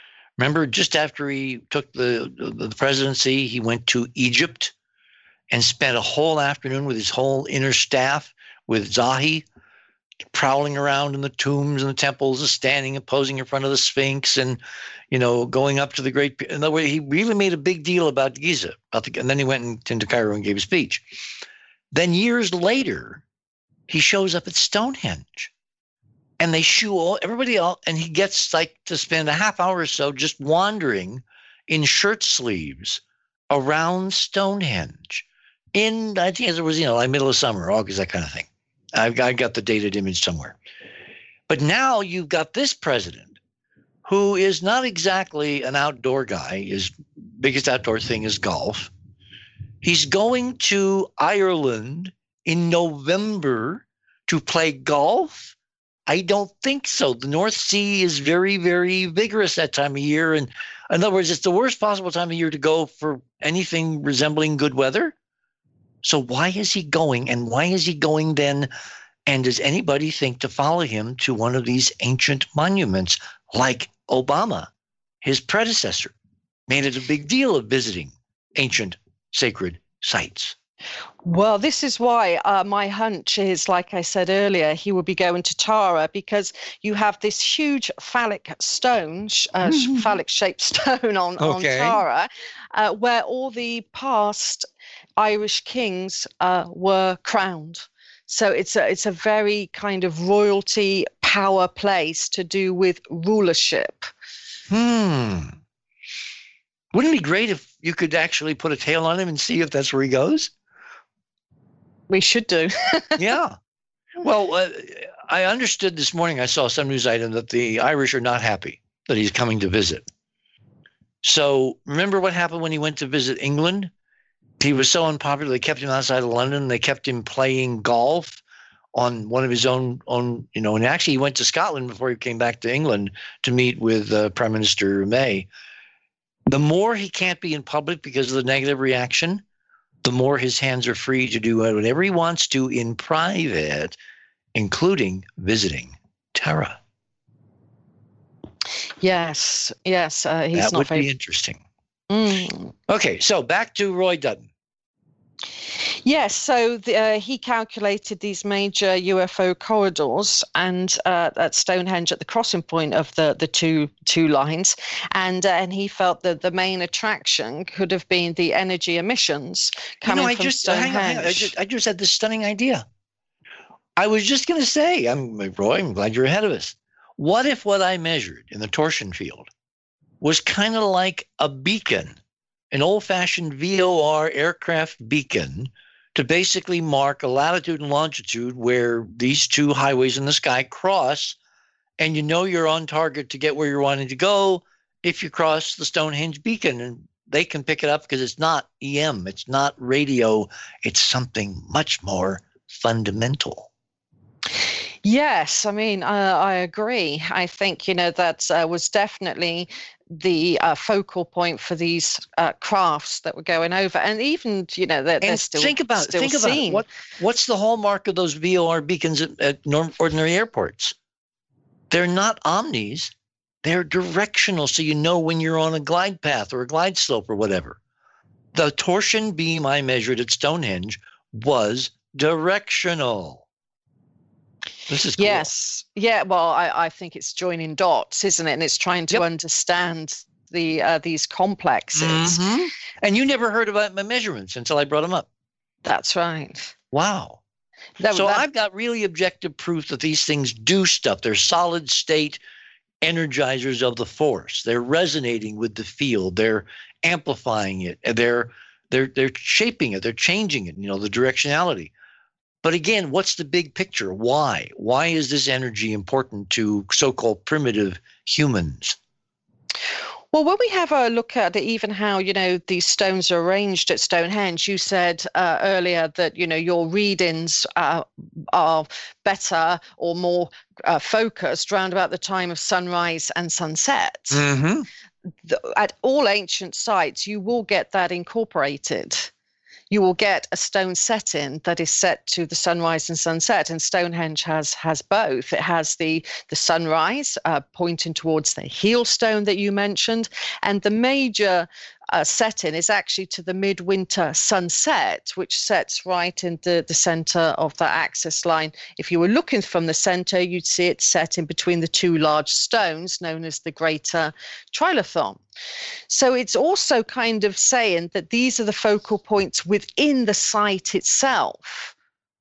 Remember, just after he took the presidency, he went to Egypt and spent a whole afternoon with his whole inner staff, with Zahi, prowling around in the tombs and the temples and standing and posing in front of the Sphinx and, going up to the great. In other words, he really made a big deal about Giza. And then he went into Cairo and gave a speech. Then years later, he shows up at Stonehenge. And they shoo everybody else, and he gets to spend a half hour or so just wandering in shirt sleeves around Stonehenge. I think it was, like middle of summer, August, that kind of thing. I got the dated image somewhere. But now you've got this president who is not exactly an outdoor guy. His biggest outdoor thing is golf. He's going to Ireland in November to play golf. I don't think so. The North Sea is very, very vigorous that time of year. And in other words, it's the worst possible time of year to go for anything resembling good weather. So why is he going? And why is he going then? And does anybody think to follow him to one of these ancient monuments like Obama, his predecessor, made it a big deal of visiting ancient sacred sites? Well, this is why my hunch is, like I said earlier, he will be going to Tara, because you have this huge phallic stone, phallic-shaped stone on Tara, where all the past Irish kings were crowned. So it's a very kind of royalty power place to do with rulership. Wouldn't it be great if you could actually put a tail on him and see if that's where he goes? We should do. Yeah. Well, I understood this morning, I saw some news item that the Irish are not happy that he's coming to visit. So remember what happened when he went to visit England? He was so unpopular, they kept him outside of London. They kept him playing golf on one of his own, and actually he went to Scotland before he came back to England to meet with Prime Minister May. The more he can't be in public because of the negative reaction, the more his hands are free to do whatever he wants to in private, including visiting Tara. Yes. He's that not would very... be interesting. Okay, so back to Roy Dutton. Yes, so he calculated these major UFO corridors and at Stonehenge at the crossing point of the two lines, and he felt that the main attraction could have been the energy emissions coming from Stonehenge. Hang on. I just had this stunning idea. I was just going to say, Roy, I'm glad you're ahead of us. What if what I measured in the torsion field was kind of like a beacon, an old-fashioned VOR aircraft beacon, to basically mark a latitude and longitude where these two highways in the sky cross, and you're on target to get where you're wanting to go if you cross the Stonehenge beacon, and they can pick it up because it's not EM, it's not radio, it's something much more fundamental. Yes, I agree. I think, that was definitely the focal point for these crafts that were going over. And even, they're still think about seen. What's the hallmark of those VOR beacons at ordinary airports? They're not omnis. They're directional, so you know when you're on a glide path or a glide slope or whatever. The torsion beam I measured at Stonehenge was directional. This is cool. Yes. Yeah. Well, I think it's joining dots, isn't it? And it's trying to understand these complexes. Mm-hmm. And you never heard about my measurements until I brought them up. That's right. Wow. I've got really objective proof that these things do stuff. They're solid state energizers of the force. They're resonating with the field. They're amplifying it. They're shaping it. They're changing it. The directionality. But again, what's the big picture? Why? Why is this energy important to so-called primitive humans? Well, when we have a look at even how, these stones are arranged at Stonehenge, you said earlier that, your readings are better or more focused round about the time of sunrise and sunset. Mm-hmm. At all ancient sites, you will get that incorporated. you will get a stone setting that is set to the sunrise and sunset. And Stonehenge has both. It has the sunrise pointing towards the heel stone that you mentioned, and the major setting is actually to the midwinter sunset, which sets right in the center of that axis line. If you were looking from the center, you'd see it set in between the two large stones known as the Greater Trilithon. So it's also kind of saying that these are the focal points within the site itself.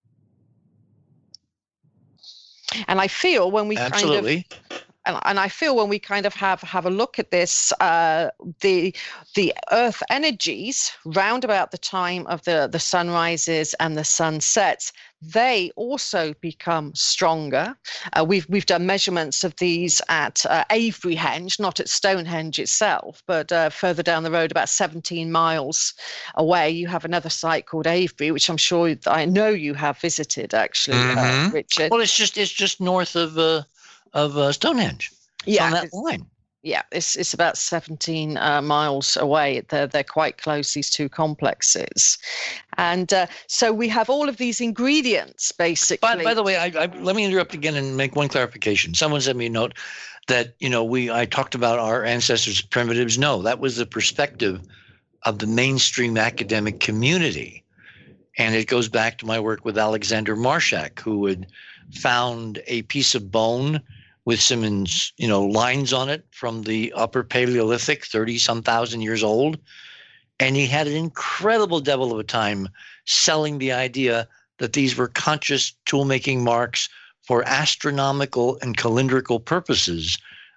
And I feel when we Absolutely. And I feel when we kind of have a look at this, the Earth energies round about the time of the sunrises and the sunsets, they also become stronger. We've done measurements of these at Avebury-Henge, not at Stonehenge itself, but further down the road, about 17 miles away, you have another site called Avebury, which I know you have visited, actually, Richard. Well, it's just north of Stonehenge. It's on that line. Yeah, it's about 17 miles away. They're quite close, these two complexes. And so we have all of these ingredients, basically. By the way, let me interrupt again and make one clarification. Someone sent me a note that, I talked about our ancestors as primitives. No, that was the perspective of the mainstream academic community. And it goes back to my work with Alexander Marshak, who had found a piece of bone with some, lines on it from the Upper Paleolithic, 30-some thousand years old. And he had an incredible devil of a time selling the idea that these were conscious tool-making marks for astronomical and calendrical purposes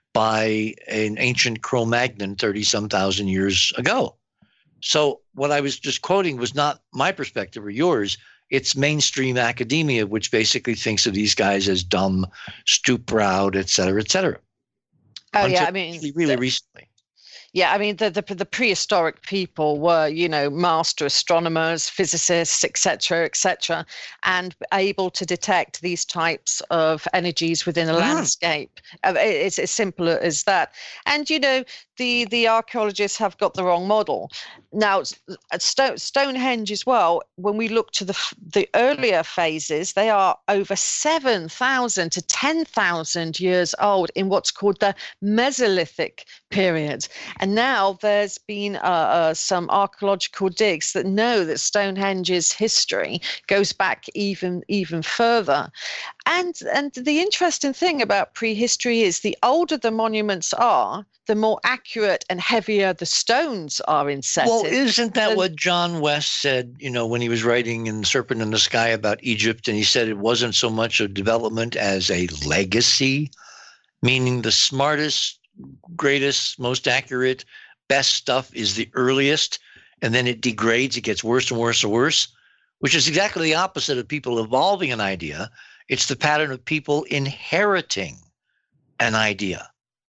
by an ancient Cro-Magnon 30-some thousand years ago. So what I was just quoting was not my perspective or yours. It's mainstream academia, which basically thinks of these guys as dumb, stoop-browed, et cetera, et cetera. Oh, Until yeah, I mean, really recently. Yeah, I mean, the prehistoric people were, master astronomers, physicists, et cetera, and able to detect these types of energies within a landscape. It's as simple as that. And, the archaeologists have got the wrong model. Now, at Stonehenge as well, when we look to the earlier phases, they are over 7,000 to 10,000 years old in what's called the Mesolithic period. And now there's been some archaeological digs that know that Stonehenge's history goes back even further. And the interesting thing about prehistory is the older the monuments are, the more accurate and heavier the stones are in setting. Well, isn't that what John West said, when he was writing in Serpent in the Sky about Egypt, and he said it wasn't so much a development as a legacy, meaning the smartest, greatest, most accurate, best stuff is the earliest, and then it degrades, it gets worse and worse and worse, which is exactly the opposite of people evolving an idea. It's the pattern of people inheriting an idea.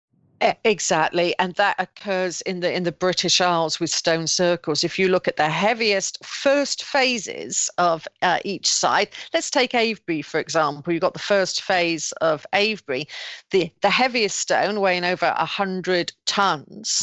Exactly, and that occurs in the British Isles with stone circles. If you look at the heaviest first phases of each site, let's take Avebury, for example. You've got the first phase of Avebury. The heaviest stone, weighing over 100 tons,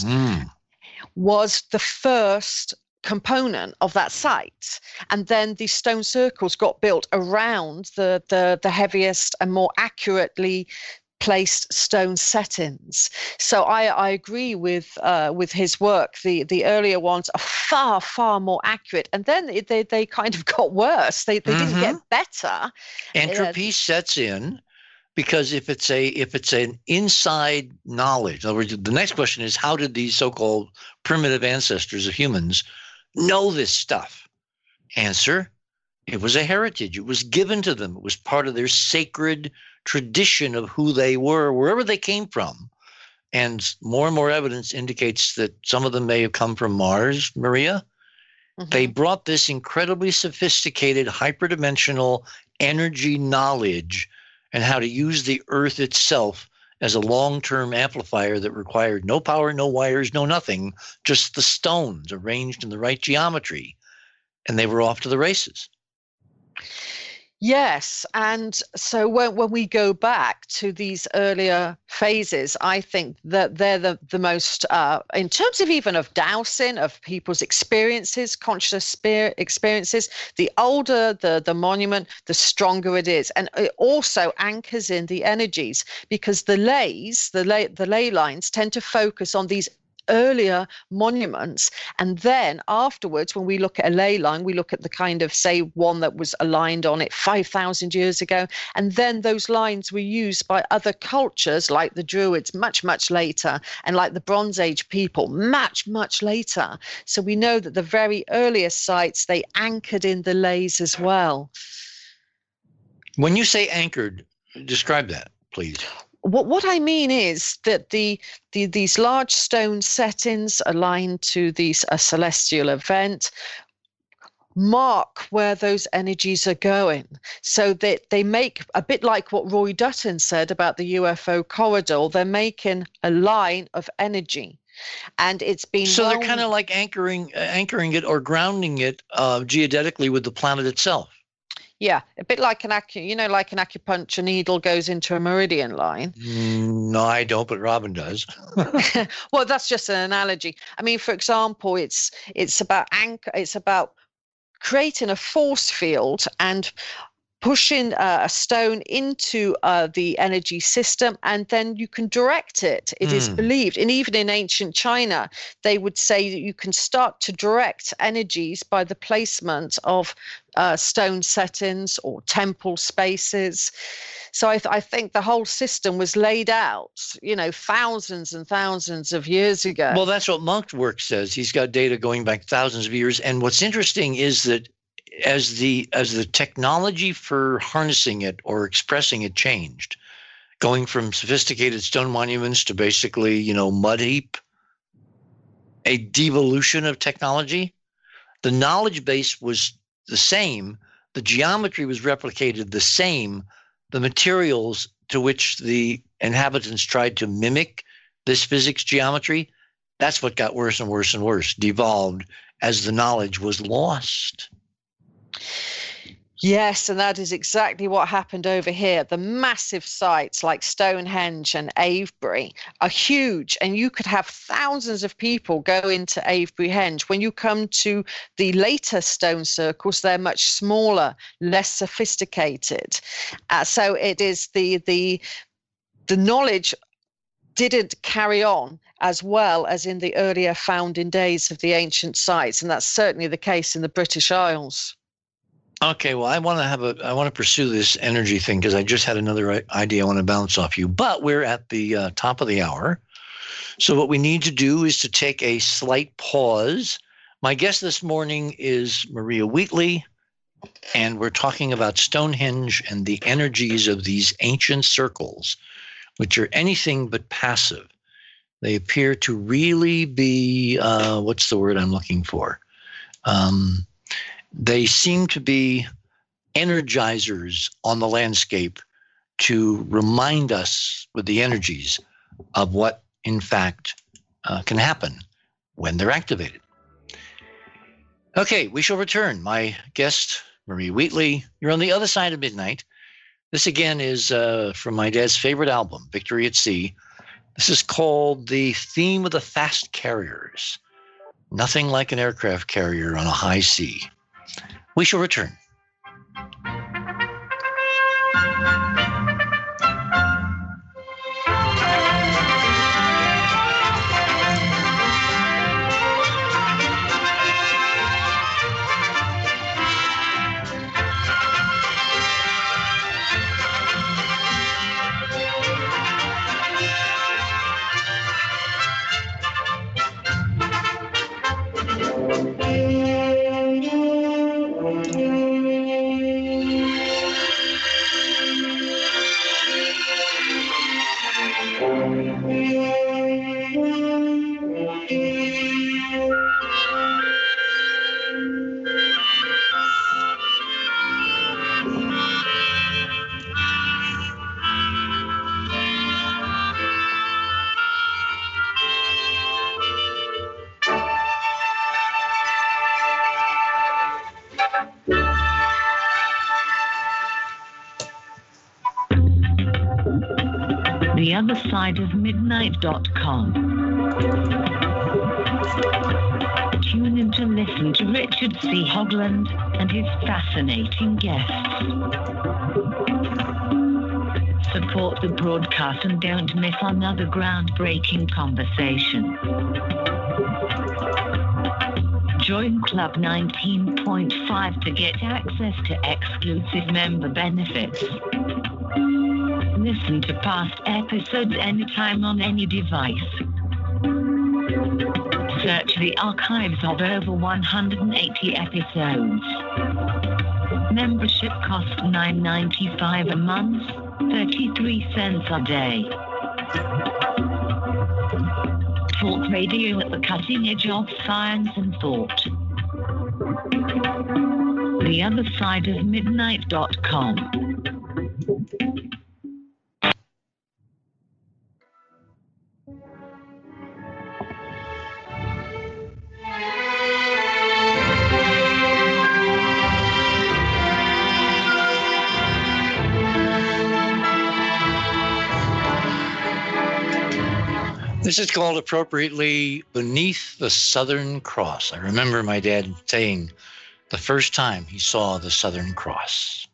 was the first component of that site, and then the stone circles got built around the heaviest and more accurately placed stone settings. So I agree with his work. The earlier ones are far more accurate, and then they kind of got worse. They didn't get better. Entropy sets in, because if it's an inside knowledge, in other words, the next question is, how did these so-called primitive ancestors of humans know this stuff? Answer: it was a heritage. It was given to them. It was part of their sacred tradition of who they were, wherever they came from. And more evidence indicates that some of them may have come from Mars, Maria. Mm-hmm. They brought this incredibly sophisticated, hyperdimensional energy knowledge and how to use the Earth itself as a long-term amplifier that required no power, no wires, no nothing, just the stones arranged in the right geometry. And they were off to the races. Yes, and so when we go back to these earlier phases, I think that they're the most, in terms of even of dowsing, of people's experiences, conscious experiences, the older the monument, the stronger it is. And it also anchors in the energies because the ley lines tend to focus on these earlier monuments, and then afterwards when we look at a ley line, we look at the kind of, say, one that was aligned on it 5,000 years ago, and then those lines were used by other cultures like the Druids much later, and like the Bronze Age people much later. So we know that the very earliest sites, they anchored in the leys as well. When you say anchored, describe that, please. What I mean is that these large stone settings aligned to a celestial event mark where those energies are going, so that they make, a bit like what Roy Dutton said about the UFO corridor, they're making a line of energy. And it's been so they're kind of like anchoring it or grounding it geodetically with the planet itself. Yeah, a bit like like an acupuncture needle goes into a meridian line. No, I don't, but Robin does. Well, that's just an analogy. I mean, for example, it's about it's about creating a force field and pushing a stone into the energy system, and then you can direct it. It is believed, and even in ancient China, they would say that you can start to direct energies by the placement of stone settings or temple spaces. So I think the whole system was laid out, thousands and thousands of years ago. Well, that's what Monk's work says. He's got data going back thousands of years. And what's interesting is that as the technology for harnessing it or expressing it changed, going from sophisticated stone monuments to basically, mud heap, a devolution of technology, the knowledge base was the same, the geometry was replicated the same, the materials to which the inhabitants tried to mimic this physics geometry, that's what got worse and worse and worse, devolved as the knowledge was lost. Yes, and that is exactly what happened over here. The massive sites like Stonehenge and Avebury are huge, and you could have thousands of people go into Avebury Henge. When you come to the later stone circles, they're much smaller, less sophisticated. So it is the knowledge didn't carry on as well as in the earlier founding days of the ancient sites, and that's certainly the case in the British Isles. Okay, well, I want to pursue this energy thing because I just had another idea I want to bounce off you. But we're at the top of the hour, so what we need to do is to take a slight pause. My guest this morning is Maria Wheatley, and we're talking about Stonehenge and the energies of these ancient circles, which are anything but passive. They appear to really be what's the word I'm looking for? They seem to be energizers on the landscape to remind us with the energies of what, in fact, can happen when they're activated. Okay, we shall return. My guest, Maria Wheatley, you're on the other side of midnight. This, again, is from my dad's favorite album, Victory at Sea. This is called The Theme of the Fast Carriers. Nothing like an aircraft carrier on a high sea. We shall return. theothersideofmidnight.com. Tune in to listen to Richard C. Hogland and his fascinating guests. Support the broadcast and don't miss another groundbreaking conversation. Join Club 19.5 to get access to exclusive member benefits. Listen to past episodes anytime on any device. Search the archives of over 180 episodes. Membership costs $9.95 a month, 33 cents a day. Talk radio at the cutting edge of science and thought. theothersideofmidnight.com. This is called appropriately Beneath the Southern Cross. I remember my dad saying the first time he saw the Southern Cross.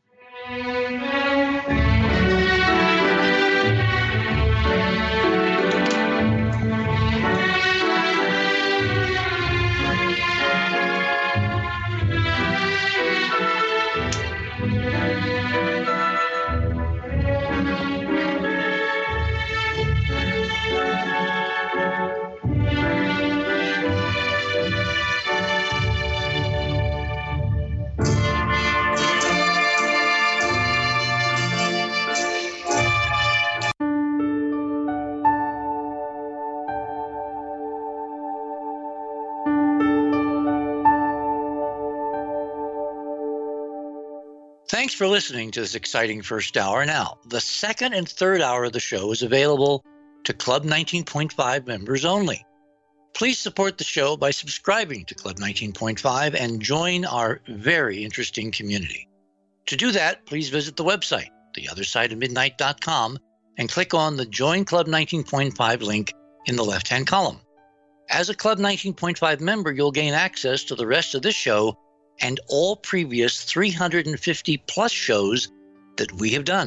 Thanks for listening to this exciting first hour. Now, the second and third hour of the show is available to Club 19.5 members only. Please support the show by subscribing to Club 19.5 and join our very interesting community. To do that, please visit the website, theothersideofmidnight.com, and click on the Join Club 19.5 link in the left-hand column. As a Club 19.5 member, you'll gain access to the rest of this show and all previous 350-plus shows that we have done.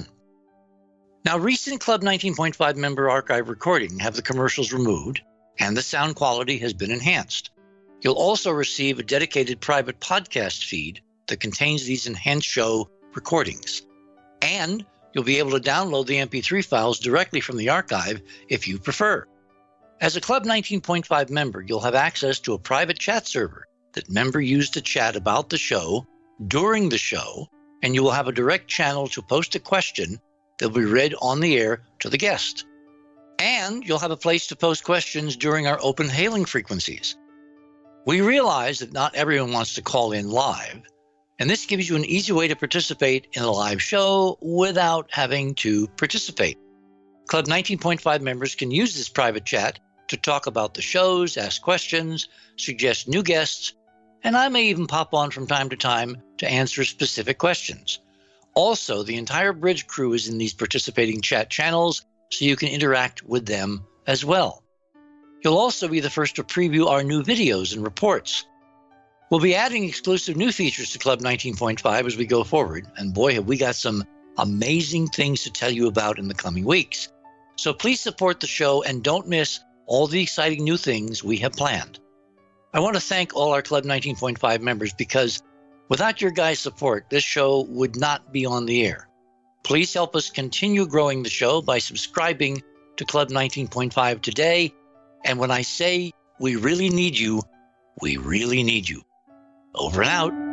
Now, recent Club 19.5 member archive recordings have the commercials removed, and the sound quality has been enhanced. You'll also receive a dedicated private podcast feed that contains these enhanced show recordings. And you'll be able to download the MP3 files directly from the archive if you prefer. As a Club 19.5 member, you'll have access to a private chat server that members use to chat about the show during the show, and you will have a direct channel to post a question that will be read on the air to the guest. And you'll have a place to post questions during our open hailing frequencies. We realize that not everyone wants to call in live, and this gives you an easy way to participate in a live show without having to participate. Club 19.5 members can use this private chat to talk about the shows, ask questions, suggest new guests, and I may even pop on from time to time to answer specific questions. Also, the entire Bridge crew is in these participating chat channels, so you can interact with them as well. You'll also be the first to preview our new videos and reports. We'll be adding exclusive new features to Club 19.5 as we go forward, and boy, have we got some amazing things to tell you about in the coming weeks. So please support the show and don't miss all the exciting new things we have planned. I want to thank all our Club 19.5 members because without your guys' support, this show would not be on the air. Please help us continue growing the show by subscribing to Club 19.5 today. And when I say we really need you, we really need you. Over and out.